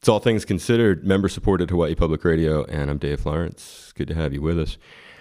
It's All Things Considered, member-supported Hawaii Public Radio, and I'm Dave Lawrence. Good to have you with us.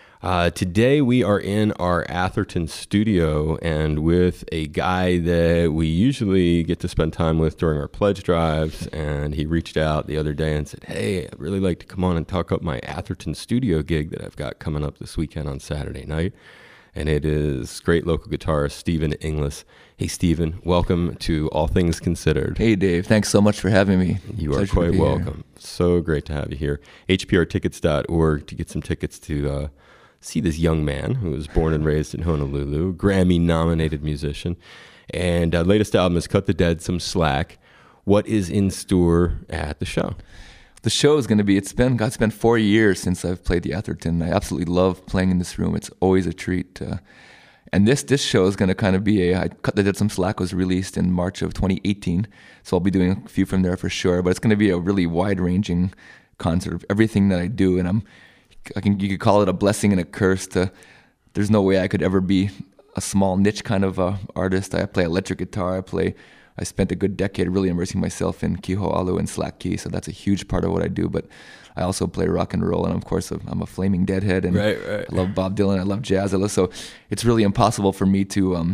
Today we are in our Atherton studio and with a guy that we usually get to spend time with during our pledge drives, and he reached out the other day and said, hey, I'd really like to come on and talk up my Atherton studio gig that I've got coming up this weekend on Saturday night. And it is great local guitarist Stephen Inglis. Hey, Stephen, welcome to All Things Considered. Hey, Dave. Thanks so much for having me. You are quite welcome. So great to have you here. HPRtickets.org to get some tickets to see this young man who was born and raised in Honolulu, Grammy-nominated musician. And latest album is Cut the Dead Some Slack. What is in store at the show? The show is going to be, it's been 4 years since I've played the Atherton. I absolutely love playing in this room. It's always a treat. And this show is going to kind of be Cut the Dead Some Slack was released in March of 2018. So I'll be doing a few from there for sure. But it's going to be a really wide-ranging concert of everything that I do. And you could call it a blessing and a curse. There's no way I could ever be a small niche kind of artist. I play electric guitar. I spent a good decade really immersing myself in kiho'alu and slack key, so that's a huge part of what I do. But I also play rock and roll, and of course I'm a flaming Deadhead, and right. I love Bob Dylan, I love jazz. So it's really impossible for me to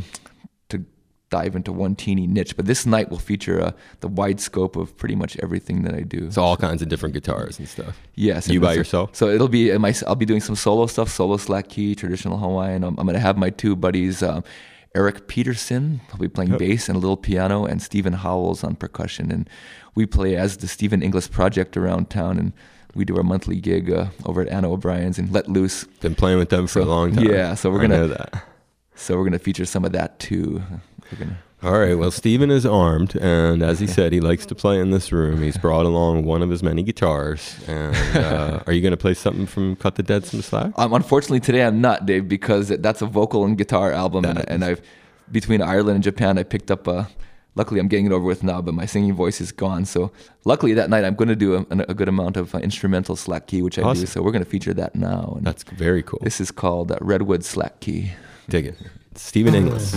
dive into one teeny niche. But this night will feature the wide scope of pretty much everything that I do. So all kinds of different guitars and stuff. Yes. You by yourself? So it'll be I'll be doing some solo stuff, solo slack key, traditional Hawaiian. I'm going to have my two buddies. Eric Peterson, he'll be playing bass and a little piano, and Stephen Howells on percussion. And we play as the Stephen Inglis Project around town, and we do our monthly gig over at Anna O'Brien's and Let Loose. Been playing with them for a long time. Yeah, so we're gonna feature some of that too. All right, well, Stephen is armed, and as he said, he likes to play in this room. He's brought along one of his many guitars. And are you going to play something from Cut the Dead Some Slack? Unfortunately, today I'm not, Dave, because that's a vocal and guitar album, and I've between Ireland and Japan, I picked up luckily I'm getting it over with now, but my singing voice is gone. So luckily that night I'm going to do a good amount of instrumental slack key, which I do. So we're going to feature that now. And that's very cool. This is called Redwood Slack Key. Dig it. Stephen Inglis.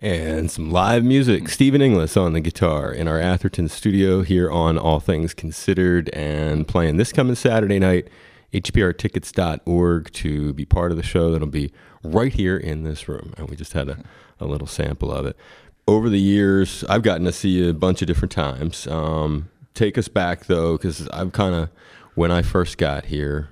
And some live music. Stephen Inglis on the guitar in our Atherton studio here on All Things Considered, and playing this coming Saturday night, hprtickets.org, to be part of the show. That'll be right here in this room. And we just had a little sample of it. Over the years, I've gotten to see you a bunch of different times. Take us back, though, because I've kind of, when I first got here,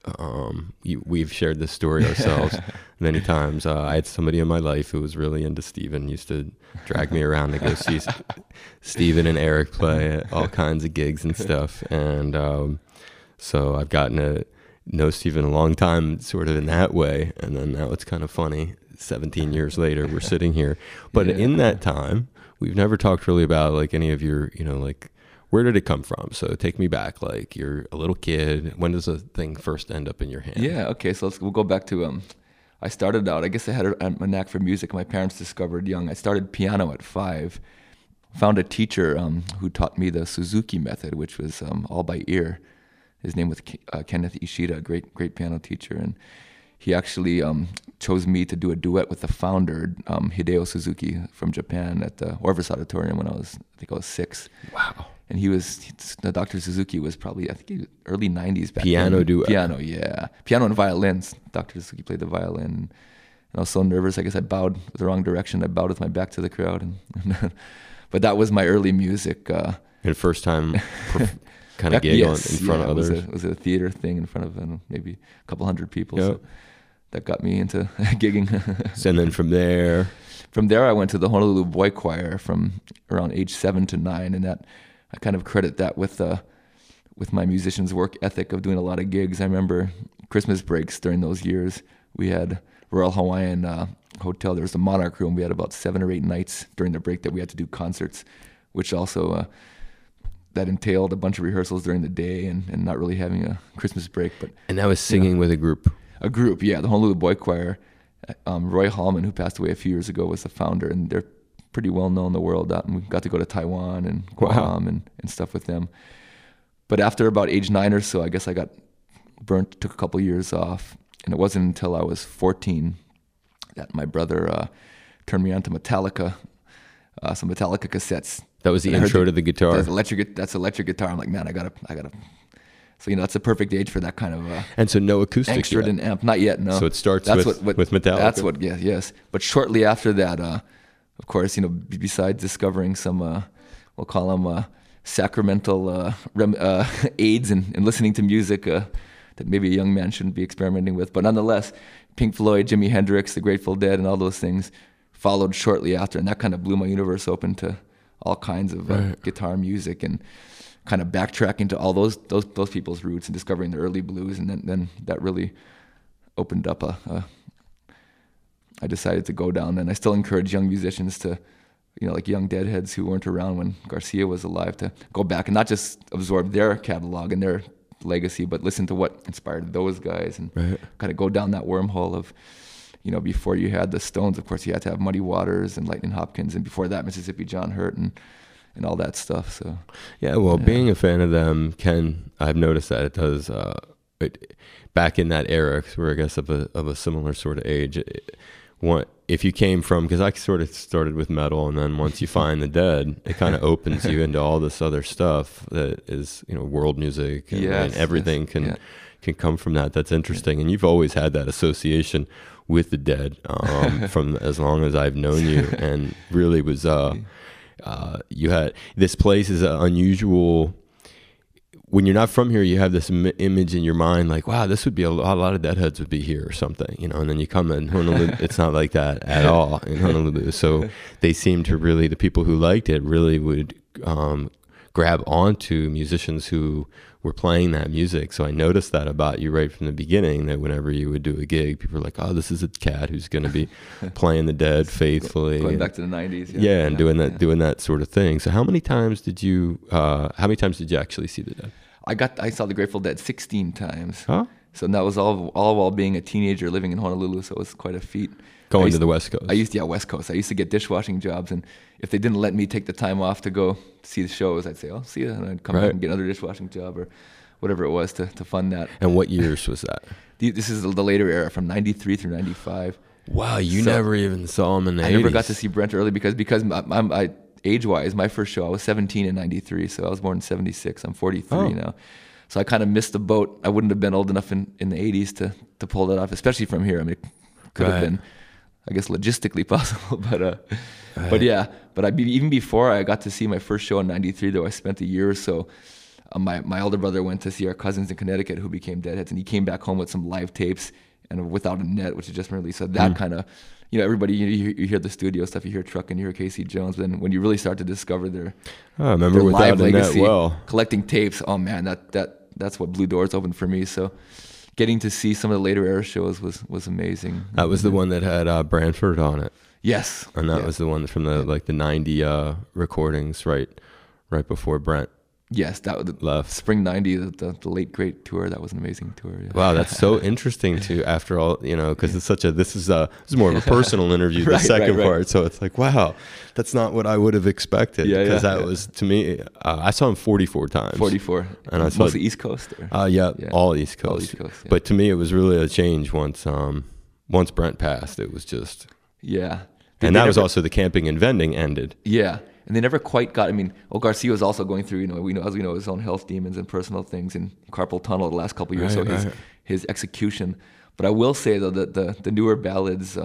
we've shared this story ourselves many times. I had somebody in my life who was really into Stephen, used to drag me around to go see Stephen and Eric play at all kinds of gigs and stuff. And so I've gotten to know Stephen a long time sort of in that way. And then now it's kind of funny, 17 years later, we're sitting here. But in that time, we've never talked really about like any of your, like, where did it come from? So take me back, like you're a little kid. When does a thing first end up in your hand? Yeah, okay, so we'll go back to, I started out, I guess I had a knack for music. My parents discovered young. I started piano at 5, found a teacher who taught me the Suzuki method, which was all by ear. His name was Kenneth Ishida, a great piano teacher. And he actually chose me to do a duet with the founder, Hideo Suzuki from Japan, at the Orvis Auditorium when I was 6. Wow. And Dr. Suzuki was probably, I think, early 90s back Piano then. duet. Piano, yeah. Piano and violins. Dr. Suzuki played the violin. And I was so nervous, I guess I bowed the wrong direction. I bowed with my back to the crowd. But that was my early music. And first time kind of gig in front of others? It was a theater thing in front of maybe a couple hundred people. Yep. So that got me into gigging. And then from there? From there, I went to the Honolulu Boy Choir from around age 7 to 9, and that I kind of credit that with my musician's work ethic of doing a lot of gigs. I remember Christmas breaks during those years. We had Royal Hawaiian Hotel. There was the Monarch Room. We had about 7 or 8 nights during the break that we had to do concerts, which also that entailed a bunch of rehearsals during the day and not really having a Christmas break. And that was singing with a group? A group, yeah. The Honolulu Boy Choir. Roy Hallman, who passed away a few years ago, was the founder, and they're pretty well known in the world. And we got to go to Taiwan and Guam and stuff with them. But after about age 9 or so, I guess I got burnt, took a couple years off. And it wasn't until I was 14 that my brother turned me on to Metallica, some Metallica cassettes. That was the intro to the guitar? That's electric guitar. I'm like, man, I gotta. So, that's a perfect age for that kind of and so no acoustic extra yet? amp. Not yet, no. So it starts with Metallica? That's what, yes. But shortly after that, of course, besides discovering some, we'll call them sacramental aids in listening to music that maybe a young man shouldn't be experimenting with. But nonetheless, Pink Floyd, Jimi Hendrix, The Grateful Dead, and all those things followed shortly after. And that kind of blew my universe open to all kinds of guitar music and kind of backtracking to all those people's roots and discovering the early blues. And then that really opened up I decided to go down. And I still encourage young musicians to, like young Deadheads who weren't around when Garcia was alive, to go back and not just absorb their catalog and their legacy, but listen to what inspired those guys and kind of go down that wormhole of, before you had the Stones, of course, you had to have Muddy Waters and Lightning Hopkins, and before that, Mississippi John Hurt and all that stuff. So being a fan of them I've noticed that it does back in that era, because we're, I guess, of a similar sort of age. If you came from, because I sort of started with metal, and then once you find the Dead, it kind of opens you into all this other stuff that is, world music and everything can come from that. That's interesting. And you've always had that association with the Dead from as long as I've known you, and really was you had, this place is unusual. When you're not from here, you have this image in your mind like, wow, this would be a lot of Deadheads would be here or something, and then you come in Honolulu, it's not like that at all in Honolulu. So they seem to really, the people who liked it really would grab onto musicians who were playing that music. So I noticed that about you right from the beginning, that whenever you would do a gig, people were like, oh, this is a cat who's going to be playing the Dead faithfully. Going back to the 90s. And doing that sort of thing. So how many times did you actually see the Dead? I saw the Grateful Dead 16 times. Huh? So that was all while being a teenager living in Honolulu. So it was quite a feat. Going to the West Coast. West Coast. I used to get dishwashing jobs, and if they didn't let me take the time off to go see the shows, I'd say, "Oh, see ya," and I'd come back and get another dishwashing job or whatever it was to fund that. And what years was that? This is the later era, from 93 through 95. Wow, you So, never even saw him in the 80s. I never got to see Brent early because I age-wise, my first show, I was 17 in 93, so I was born in 76. I'm 43 now. So I kind of missed the boat. I wouldn't have been old enough in the 80s to pull that off, especially from here. I mean, it could have been, I guess, logistically possible, but yeah. But even before I got to see my first show in 93, though, I spent a year or so. My older brother went to see our cousins in Connecticut who became Deadheads, and he came back home with some live tapes and Without a Net, which is just released. So that kind of, everybody, you hear the studio stuff, you hear Truck and you hear Casey Jones, but then when you really start to discover their, I remember their Without live a Net legacy, well. collecting tapes, oh man, that's what blew doors open for me. So getting to see some of the later era shows was amazing. That was the one that had Branford on it. Yes. And that was the one from the 90 recordings right before Brent. Yes, that was left. Spring '90, the late great tour. That was an amazing tour. Yeah. Wow, that's so interesting too. After all, because it's such a this is more of a personal interview. The second part, so it's like, wow, that's not what I would have expected. Because that was to me. I saw him 44 times. 44, and I saw mostly East Coast. All East Coast. All East Coast. Yeah. But to me, it was really a change once Brent passed. It was just and that was also the camping and vending ended. Yeah. And they never quite got. I mean, Garcia was also going through, as we know, his own health demons and personal things, and carpal tunnel the last couple of years. His execution. But I will say though that the newer ballads,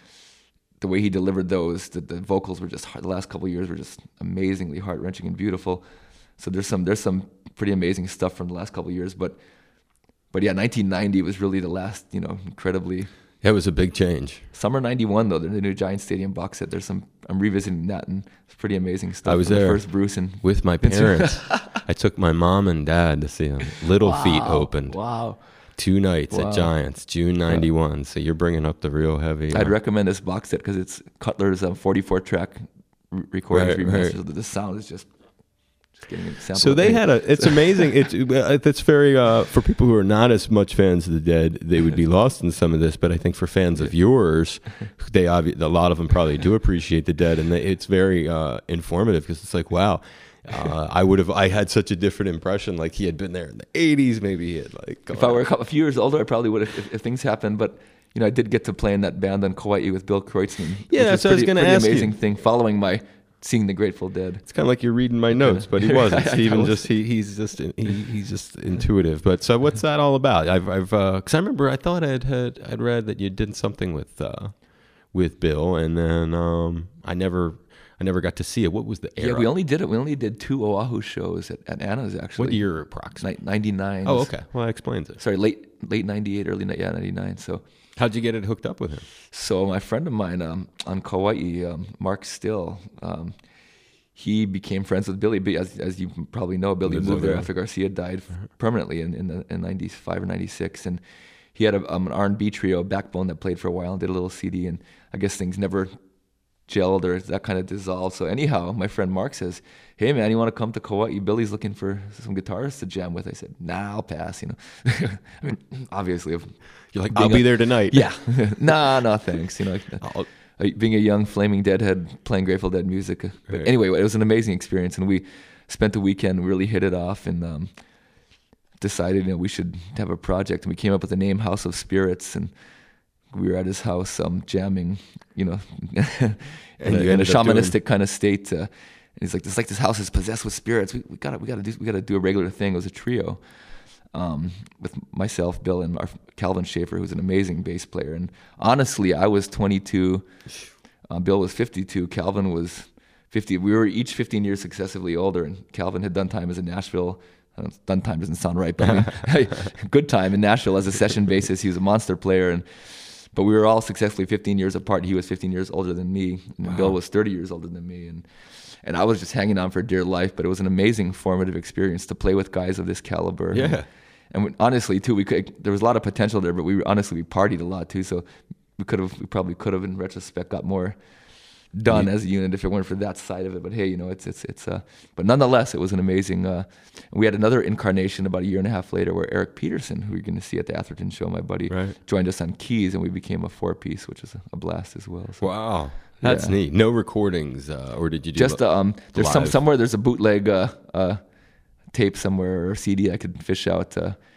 the way he delivered those, the vocals were just hard. The last couple of years were just amazingly heart wrenching and beautiful. So there's some pretty amazing stuff from the last couple of years. But yeah, 1990 was really the last, incredibly. It was a big change. Summer '91 though, the new Giant Stadium box set. I'm revisiting that, and it's pretty amazing stuff. I was there the first Bruce and with my parents. I took my mom and dad to see him. Little Feet opened. Wow. 2 nights at Giants, June '91. So you're bringing up the real heavy. I'd recommend this box set because it's Cutler's 44-track recordings remasters. Right. The sound is just getting a sample. So they had it's amazing. It's very, for people who are not as much fans of the Dead, they would be lost in some of this. But I think for fans of yours, a lot of them probably do appreciate the Dead. And it's very informative because it's like, wow. I had such a different impression. Like he had been there in the 80s, maybe he had if I were a few years older, I probably would have if things happened. But I did get to play in that band on Kauai with Bill Kreutzmann. Yeah, that's what I was going to ask you. Amazing thing following seeing the Grateful Dead. It's kind of like you're reading my notes, but he wasn't. Steven he's just intuitive. But so what's that all about? Because I remember I thought I'd read that you did something with Bill, and then I never got to see it. What was the era? Yeah, we only did 2 Oahu shows at Anna's actually. What year approximately? 99. Oh, okay. Well, that explains it. Sorry, late 98, early 99. So. How'd you get it hooked up with him? So my friend of mine on Kauai, Mark Still, he became friends with Billy. As you probably know, Billy moved there after Garcia died permanently in 95 or 96. And he had an R&B trio, Backbone, that played for a while and did a little CD. And I guess things never gelled or that kind of dissolved. So anyhow, my friend Mark says, "Hey man, you want to come to Kauai? Billy's looking for some guitarists to jam with." I said, "Nah, I'll pass." I mean, obviously, you're like, "I'll be there tonight." Yeah, no, thanks. Being a young flaming Deadhead playing Grateful Dead music. But anyway, it was an amazing experience, and we spent the weekend, really hit it off, and decided we should have a project. And we came up with the name House of Spirits, and we were at his house jamming, in a shamanistic kind of state. And he's like, this house is possessed with spirits. We gotta do a regular thing. It was a trio, with myself, Bill, and our Calvin Schaefer, who's an amazing bass player. And honestly, I was 22, Bill was 52, Calvin was 50. We were each 15 years successively older, and Calvin had done time as a Nashville. Done time doesn't sound right, but good time in Nashville as a session bassist. He was a monster player, but we were all successfully 15 years apart. He was 15 years older than me, and wow. Bill was 30 years older than me, and I was just hanging on for dear life. But it was an amazing formative experience to play with guys of this caliber. Yeah. And honestly, too, there was a lot of potential there, but we partied a lot too. So we probably could have, in retrospect, got more done as a unit if it weren't for that side of it. But hey, but nonetheless, it was an amazing. We had another incarnation about a year and a half later where Eric Peterson, who you're going to see at the Atherton show, my buddy, joined us on keys, and we became a 4-piece, which is a blast as well. So, wow. That's neat. No recordings, or did you do just there's somewhere there's a bootleg tape somewhere or CD I could fish out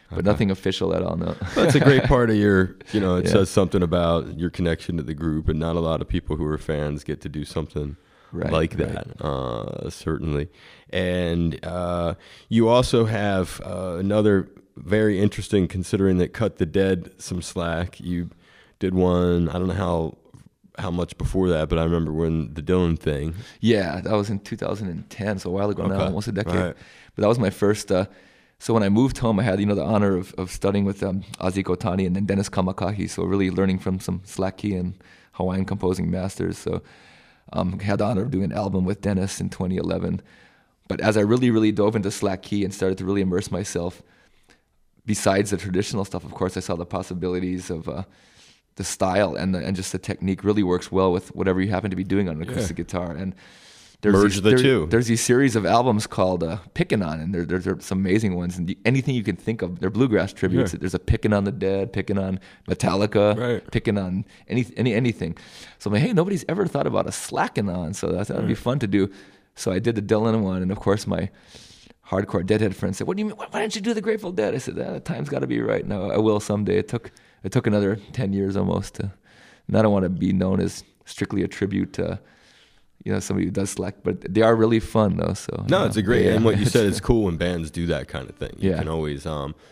but nothing official at all. No. That's a great part of your, it Yeah. says something about your connection to the group, and not a lot of people who are fans get to do something Right, like right. that, certainly. And you also have another very interesting, considering that Cut the Dead some slack. You did one, I don't know how much before that, but I remember when the Dylan thing. Yeah, that was in 2010, so a while ago now, Okay. almost a decade. Right. But that was my first. So when I moved home, I had the honor of studying with Ozzy Kotani and then Dennis Kamakahi. So really learning from some slack key and Hawaiian composing masters. So I had the honor of doing an album with Dennis in 2011. But as I really dove into slack key and started to really immerse myself, besides the traditional stuff, of course, I saw the possibilities of the style and just the technique really works well with whatever you happen to be doing on an acoustic guitar. And Merge the two. There's these series of albums called Pickin' On, and there's some amazing ones. And anything you can think of, they're bluegrass tributes. Yeah. There's a Pickin' On the Dead, Pickin' On Metallica, Right. Pickin' On anything. So I'm like, hey, nobody's ever thought about a slacking on, so I thought it'd be fun to do. So I did the Dylan one, and of course my hardcore Deadhead friend said, "What do you mean? Why don't you do the Grateful Dead?" I said, "The time's got to be right." No, I will someday. It took another 10 years almost to. And I don't want to be known as strictly a tribute to, somebody who does slack, but they are really fun though. So No, it's a great, and what you said, it's it's cool when bands do that kind of thing. You Yeah. can always,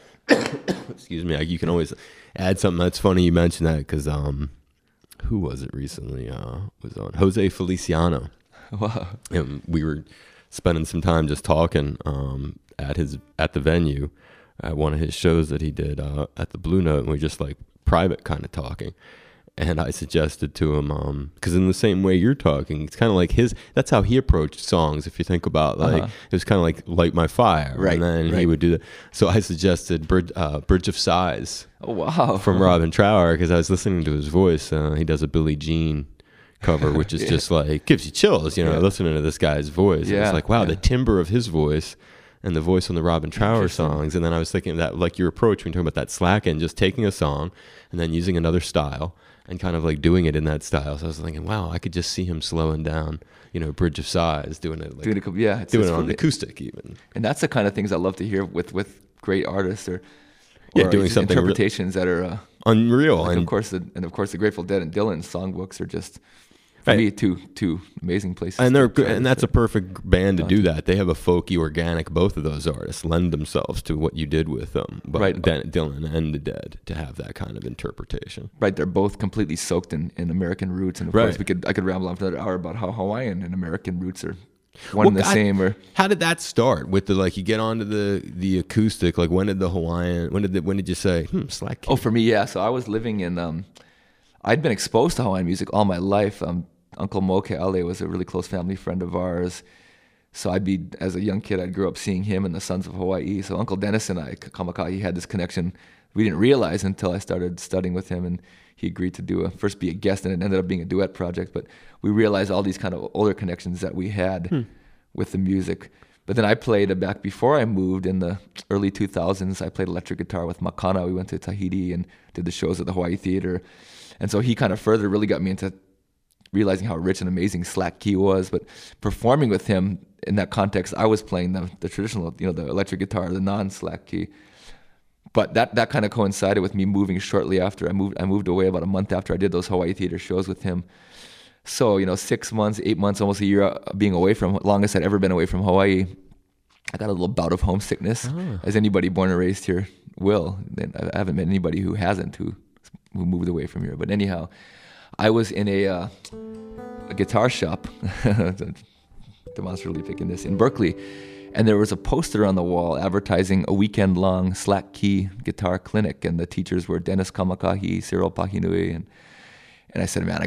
excuse me, you can always add something. That's funny you mentioned that, because who was it recently? Was on Jose Feliciano. wow. And we were spending some time just talking at the venue at one of his shows that he did at the Blue Note, and we just like private kind of talking. And I suggested to him, because in the same way you're talking, it's kind of like that's how he approached songs. If you think about it was kind of like Light My Fire. Right, And then he right. would do that. So I suggested Bridge of Sighs Oh wow. from Robin Trower, because I was listening to his voice. He does a Billie Jean cover, which is just like, gives you chills, listening to this guy's voice. And Yeah, it's like, wow, yeah. the timbre of his voice and the voice on the Robin Trower songs. And then I was thinking of that, like your approach when you're talking about that slacking, just taking a song and then using another style and kind of like doing it in that style. So I was thinking, wow, I could just see him slowing down, Bridge of Sighs, doing it like, doing it on the acoustic even. And that's the kind of things I love to hear with great artists or doing just something interpretations that are Unreal. like, And of course the Grateful Dead and Dylan's songbooks are just for Right. me two amazing places. and to they're try good, to and that's a fit. perfect band to do that. They have a folky, organic. Both of those artists lend themselves to what you did with them, but Right. Dylan and the Dead, to have that kind of interpretation. Right, they're both completely soaked in American roots, and of Right. course I could ramble on for another hour about how Hawaiian and American roots are one and the God, same. Or how did that start? With the you get onto the acoustic. Like when did the Hawaiian? When did you say slack? for me, yeah. So I was living in. I'd been exposed to Hawaiian music all my life. Uncle Mo Ke'ale was a really close family friend of ours. So as a young kid, I grew up seeing him and the Sons of Hawaii. So Uncle Dennis and I, Kamakahi, had this connection we didn't realize until I started studying with him, and he agreed to first be a guest, and it ended up being a duet project. But we realized all these kind of older connections that we had with the music. But then I played back before I moved in the early 2000s. I played electric guitar with Makana. We went to Tahiti and did the shows at the Hawaii Theater. And so he kind of further really got me into realizing how rich and amazing slack key was. But performing with him in that context, I was playing the traditional, the electric guitar, the non-slack key. But that kind of coincided with me moving shortly after. I moved away about a month after I did those Hawaii Theater shows with him. So, 6 months, 8 months, almost a year being away from, longest I'd ever been away from Hawaii, I got a little bout of homesickness, as anybody born and raised here will. I haven't met anybody who hasn't, who moved away from here. But anyhow, I was in a guitar shop, demonstratively picking this, in Berkeley, and there was a poster on the wall advertising a weekend-long slack key guitar clinic, and the teachers were Dennis Kamakahi, Cyril Pahinui, and I said, man,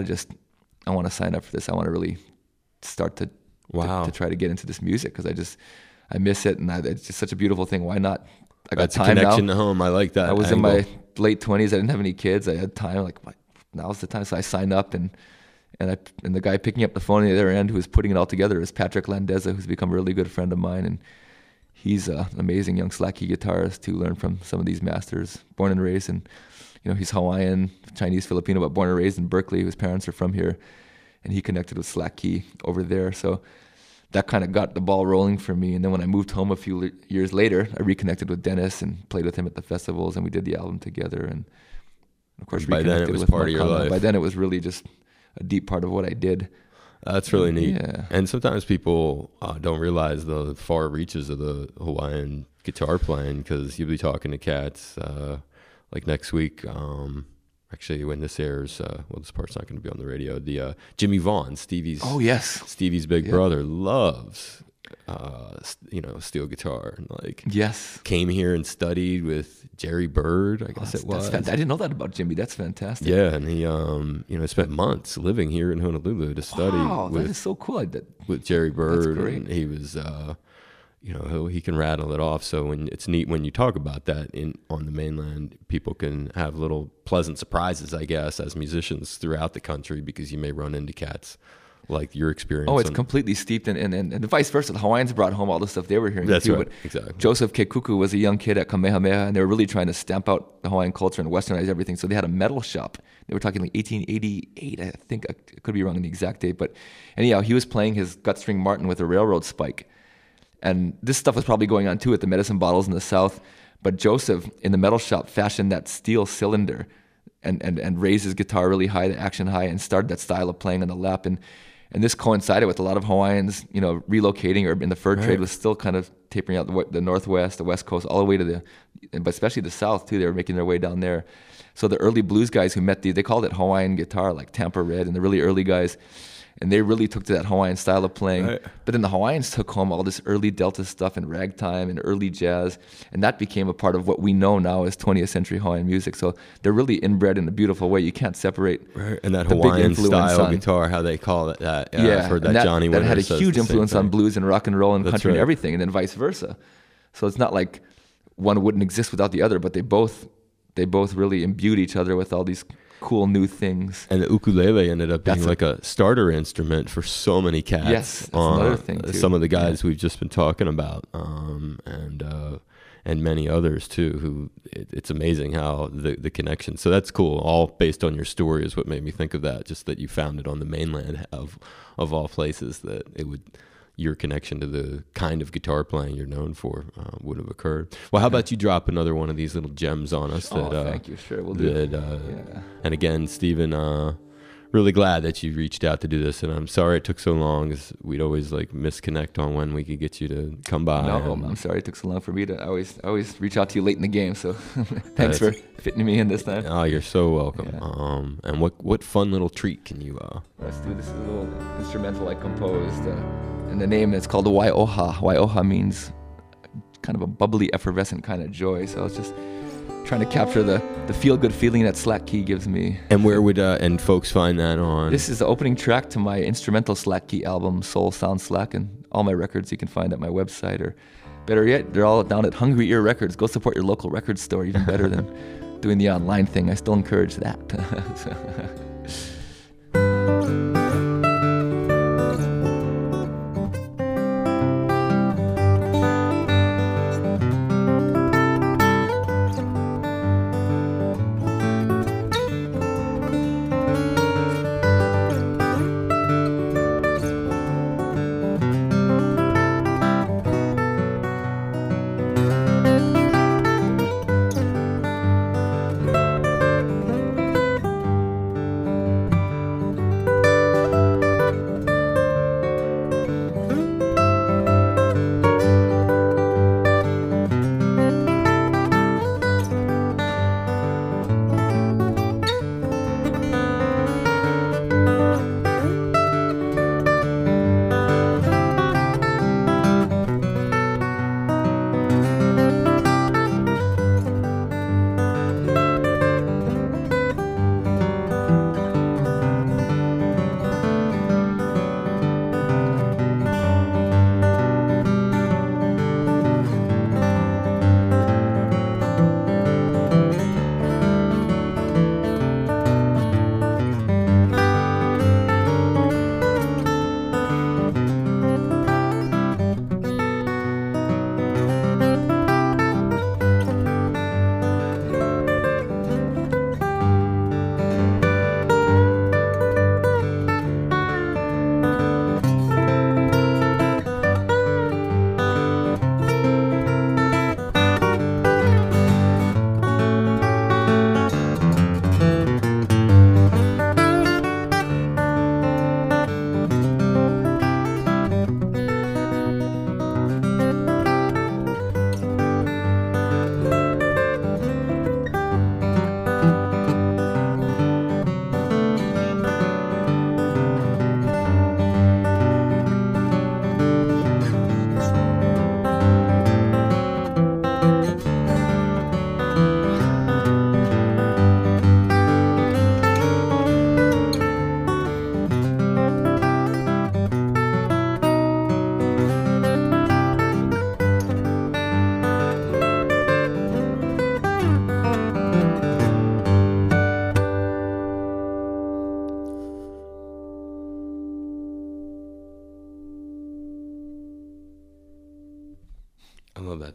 I want to sign up for this. I want to really start to try to get into this music, because I miss it, and it's just such a beautiful thing. Why not? I got That's time a connection now. to home. I like that. I was angle. in my late 20s. I didn't have any kids. I had time. Like, now's the time. So I signed up, and the guy picking up the phone on the other end, who was putting it all together, is Patrick Landeza, who's become a really good friend of mine, and he's an amazing young slack key guitarist to learn from some of these masters. Born and raised, and he's Hawaiian, Chinese, Filipino, but born and raised in Berkeley. His parents are from here, and he connected with slack key over there. So that kind of got the ball rolling for me. And then when I moved home a few years later, I reconnected with Dennis and played with him at the festivals, and we did the album together. And of course, by then it was with part of your Makana. life. By then it was really just a deep part of what I did. That's really neat. Yeah. And sometimes people don't realize the far reaches of the Hawaiian guitar playing, because you'll be talking to cats like next week. Actually, when this airs, this part's not going to be on the radio. The Jimmy Vaughn, Stevie's. Oh yes, Stevie's big brother loves, steel guitar. And yes, came here and studied with Jerry Bird. I guess it was. I didn't know that about Jimmy. That's fantastic. Yeah, and he spent months living here in Honolulu to study. Wow, that is so cool. With Jerry Bird. That's great. And he was. He can rattle it off. So it's neat when you talk about that on the mainland, people can have little pleasant surprises, I guess, as musicians throughout the country, because you may run into cats like your experience. Oh, it's completely steeped and vice versa. The Hawaiians brought home all the stuff they were hearing That's too. right, But exactly. Joseph Kekuku was a young kid at Kamehameha, and they were really trying to stamp out the Hawaiian culture and westernize everything. So they had a metal shop. They were talking like 1888, I think. I could be wrong on the exact date. But anyhow, he was playing his gut string Martin with a railroad spike. And this stuff was probably going on too at the medicine bottles in the South. But Joseph, in the metal shop, fashioned that steel cylinder and raised his guitar really high, the action high, and started that style of playing on the lap. And this coincided with a lot of Hawaiians, relocating, or in the fur trade was still kind of tapering out the Northwest, the West Coast, all the way to but especially the South too. They were making their way down there. So the early blues guys who met they called it Hawaiian guitar, like Tampa Red and the really early guys. And they really took to that Hawaiian style of playing. Right. But then the Hawaiians took home all this early Delta stuff and ragtime and early jazz. And that became a part of what we know now as 20th century Hawaiian music. So they're really inbred in a beautiful way. You can't separate. Right. And that Hawaiian style guitar, how they call it that. Yeah. I've heard that Johnny Winter had a huge influence on blues and rock and roll and country and everything. And then vice versa. So it's not like one wouldn't exist without the other, but they both really imbued each other with all these cool new things. And the ukulele ended up being like a starter instrument for so many cats. Yes, that's another thing too. Some of the guys we've just been talking about, and many others too. Who it's amazing how the connection. So that's cool. All based on your story is what made me think of that. Just that you found it on the mainland of all places, that it would. Your connection to the kind of guitar playing you're known for would have occurred. Well, how about you drop another one of these little gems on us? Thank you. Sure, we'll do it. And again, Stephen, really glad that you reached out to do this, and I'm sorry it took so long, because we'd always misconnect on when we could get you to come by. No, I'm sorry it took so long for me to. I always reach out to you late in the game, so thanks for fitting me in this time. Oh, you're so welcome. Yeah. And what fun little treat can you? Let's do this little instrumental I composed. And the name is called Wai'oha. Wai'oha means kind of a bubbly, effervescent kind of joy. So I was just trying to capture the feel-good feeling that Slack Key gives me. And where would and folks find that on? This is the opening track to my instrumental Slack Key album, Soul Sound Slack, and all my records you can find at my website, or better yet, they're all down at Hungry Ear Records. Go support your local record store, even better than doing the online thing. I still encourage that.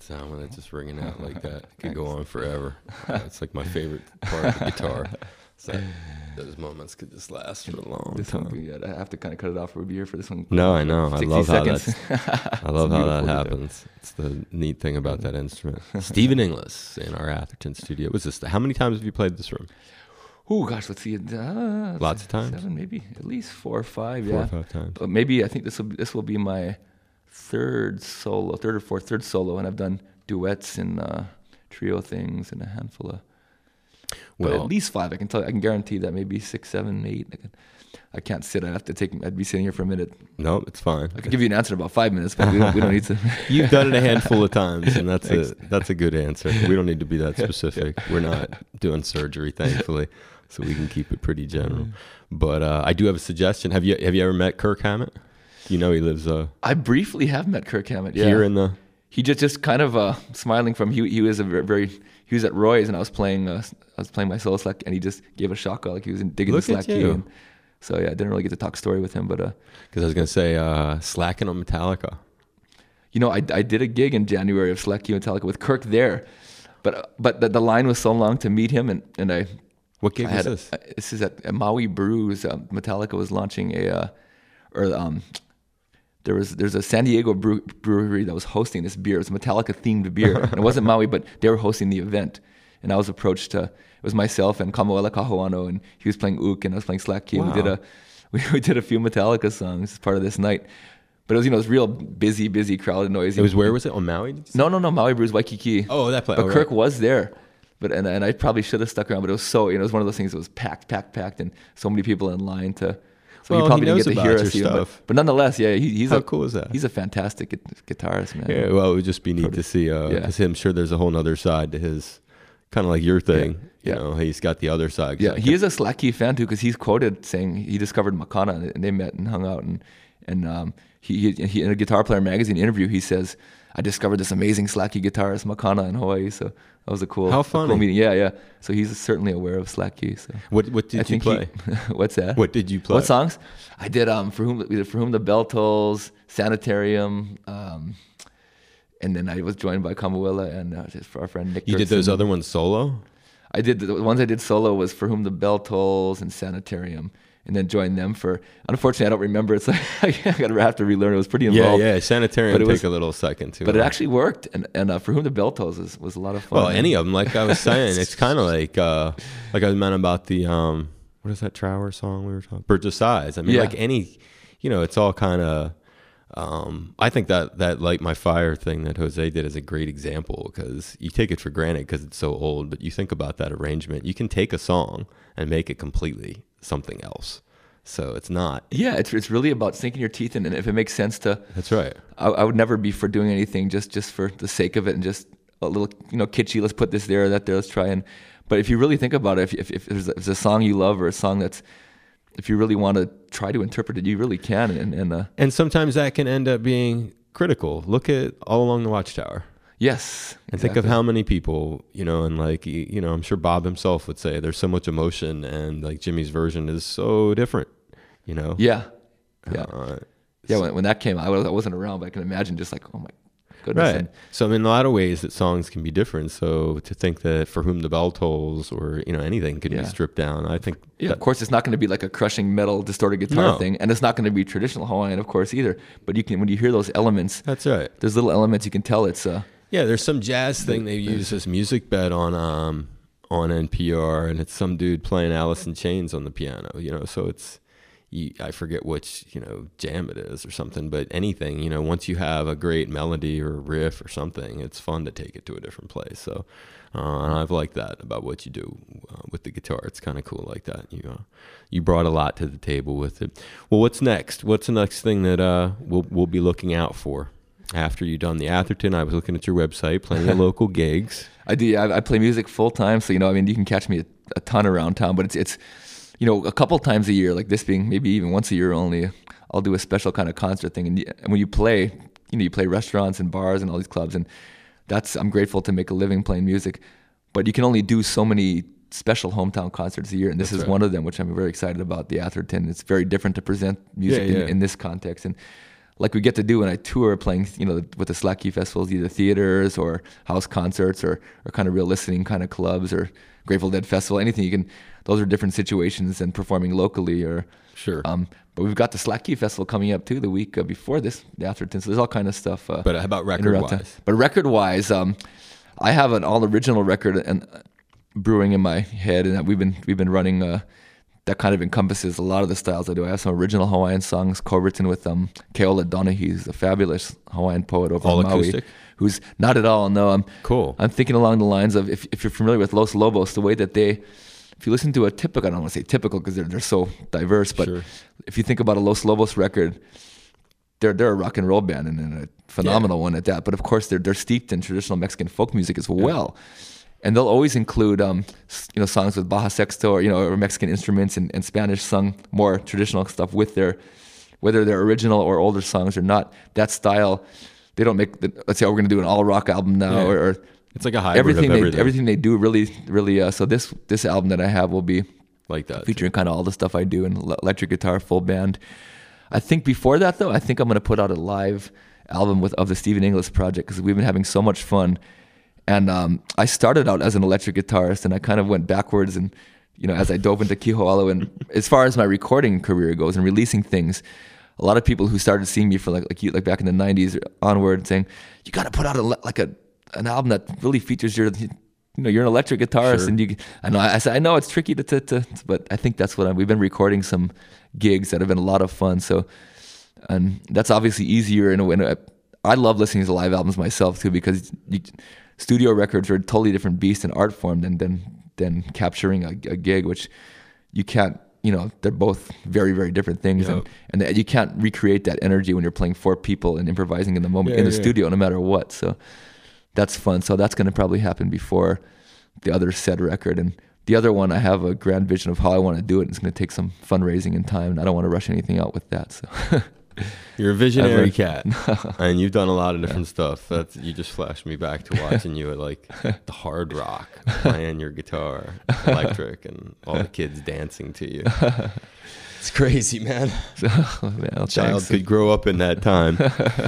sound when it's just ringing out like that. It could go on forever. It's like my favorite part of the guitar. So those moments could just last for a long time. I have to kind of cut it off. We'll be here for this one. No, I know. I love seconds. I love how that happens. It's the neat thing about that instrument. Stephen Inglis in our Atherton studio. What's this? How many times have you played this room? Oh gosh, let's see. Lots of times. 7, maybe at least 4 or 5. 4 or 5 times. But maybe I think this will be my third or fourth solo, and I've done duets and trio things and a handful of. Well, at least 5. I can guarantee that. Maybe 6, 7, 8. I can't sit. I'd be sitting here for a minute. No, it's fine. I could give you an answer in about 5 minutes, but we don't need to. You've done it a handful of times, and that's a good answer. We don't need to be that specific. We're not doing surgery, thankfully, so we can keep it pretty general. But I do have a suggestion. Have you ever met Kirk Hammett? You know he lives. I briefly have met Kirk Hammett. Yeah. Here in the. He just kind of smiling from. He was he was at Roy's, and I was playing my solo slack, and he just gave a shock like he was digging the slack key. And so yeah, I didn't really get to talk story with him, but because I was gonna say slacking on Metallica. You know, I did a gig in January of Slack Key Metallica with Kirk there, but the line was so long to meet him, and I. What gig was this? This is at Maui Brews. Metallica was launching there's a San Diego brewery that was hosting this beer. It was a Metallica themed beer. And it wasn't Maui, but they were hosting the event. And I was approached it was myself and Kamoela Kahuano, and he was playing Ook and I was playing Slack Key. Wow. We did a few Metallica songs as part of this night. But it was, it was real busy, crowded, noisy. It was, where was it? On Maui? No, Maui Brews, Waikiki. Oh, that place. But Kirk was there. But and I probably should have stuck around, but it was so, it was one of those things that was packed, and so many people in line to. So he probably didn't get to hear us even, but nonetheless, yeah, he's how cool is that? He's a fantastic guitarist, man. Yeah, well, it would just be neat to see. Because I'm sure there's a whole other side to his, kind of like your thing. Yeah. You know, he's got the other side. Yeah, he is a Slack Key fan too, because he's quoted saying he discovered Makana and they met and hung out, and he in a Guitar Player magazine interview he says, I discovered this amazing Slack Key guitarist Makana in Hawaii. So that was a cool meeting. Yeah. So he's certainly aware of Slack Key. So what did you play? What's that? What did you play? What songs? I did For Whom the Bell Tolls, Sanitarium, and then I was joined by Kamuela and our friend Nick. You did those other ones solo? I did the ones I did solo was For Whom the Bell Tolls and Sanitarium. And then joined them for. Unfortunately, I don't remember. It's like I have to relearn. It was pretty involved. Yeah. Sanitarium take a little second too. But it actually worked. And For Whom the Bell Tolls was a lot of fun. Well, any of them, like I was saying, it's kind of like I meant about the what is that Trower song we were talking? Birds of Size. I mean, like any, it's all kind of. I think that Light My Fire thing that Jose did is a great example, because you take it for granted because it's so old, but you think about that arrangement. You can take a song and make it completely something else. So it's not. Yeah, it's really about sinking your teeth in, and if it makes sense to. That's right. I would never be for doing anything just for the sake of it and just a little kitschy. Let's put this there, that there. Let's try and. But if you really think about it, if there's a song you love or a song that's. If you really want to try to interpret it, you really can. And sometimes that can end up being critical. Look at All Along the Watchtower. Yes. And think of how many people, and like, I'm sure Bob himself would say there's so much emotion, and like Jimmy's version is so different, Yeah. When that came out, I wasn't around, but I can imagine just like, oh my goodness. Right. So in a lot of ways that songs can be different. So to think that For Whom the Bell Tolls or, anything can be stripped down, I think. Yeah, of course, it's not going to be like a crushing metal distorted guitar thing. And it's not going to be traditional Hawaiian, of course, either. But when you hear those elements. That's right. There's little elements you can tell it's. Yeah, there's some jazz thing they use this music bed on NPR, and it's some dude playing Alice in Chains on the piano, so it's, I forget which, jam it is or something, but anything, once you have a great melody or riff or something, it's fun to take it to a different place. So, and I've liked that about what you do with the guitar. It's kind of cool like that. You brought a lot to the table with it. Well, what's next? What's the next thing that we'll be looking out for? After you've done the Atherton, I was looking at your website, plenty of local gigs. I do. I play music full time, so you can catch me a ton around town. But it's a couple times a year, like this being maybe even once a year only. I'll do a special kind of concert thing, and when you play, you play restaurants and bars and all these clubs, and I'm grateful to make a living playing music. But you can only do so many special hometown concerts a year, and this is one of them, which I'm very excited about. The Atherton. It's very different to present music in this context, and like we get to do when I tour, playing, with the Slack Key festivals, either theaters or house concerts or kind of real listening kind of clubs or Grateful Dead festival, anything those are different situations than performing locally or. Sure. But we've got the Slack Key festival coming up too the week before this, the Atherton. So there's all kind of stuff. But how about record-wise? But record-wise, I have an all-original record and brewing in my head, and we've been running that kind of encompasses a lot of the styles I do. I have some original Hawaiian songs co-written with Keola Donaghy, who's a fabulous Hawaiian poet over all in Maui. Acoustic? Who's not at all. No, Cool. I'm thinking along the lines of if you're familiar with Los Lobos, the way that if you listen to a typical, I don't want to say typical because they're so diverse, but Sure. if you think about a Los Lobos record, they're a rock and roll band and a phenomenal one at that. But of course, they're steeped in traditional Mexican folk music as well. And they'll always include, songs with Baja Sexto or Mexican instruments and Spanish sung, more traditional stuff with whether they're original or older songs or not. That style, they don't make. Let's say, we're going to do an all rock album now, or it's like a hybrid of everything. Everything they do really. So this album that I have will be like that, featuring kind of all the stuff I do in electric guitar, full band. I think before that though, I think I'm going to put out a live album of the Stephen Inglis project because we've been having so much fun. And I started out as an electric guitarist, and I kind of went backwards. And as I dove into Kiho'ala, and as far as my recording career goes and releasing things, a lot of people who started seeing me for like back in the '90s onward, saying you got to put out an album that really features you're an electric guitarist. Sure. And I said I know it's tricky but I think that's what we've been recording some gigs that have been a lot of fun. So, and that's obviously easier in a way. I love listening to live albums myself too because studio records are a totally different beast and art form than capturing a gig, which you can't. They're both very, very different things, and you can't recreate that energy when you're playing for people and improvising in the moment in the studio, no matter what. So that's fun. So that's going to probably happen before the other said record. And the other one, I have a grand vision of how I want to do it. It's going to take some fundraising and time, and I don't want to rush anything out with that. So you're a visionary cat, and you've done a lot of different stuff. You just flashed me back to watching you at the Hard Rock, playing your guitar, electric, and all the kids dancing to you. It's crazy, man. Child could grow up in that time.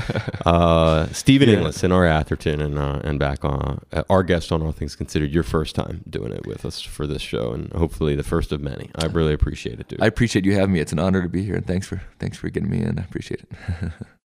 Stephen Inglis in our Atherton and back on our guest on All Things Considered. Your first time doing it with us for this show, and hopefully the first of many. I really appreciate it, dude. I appreciate you having me. It's an honor to be here, and thanks for getting me in. I appreciate it.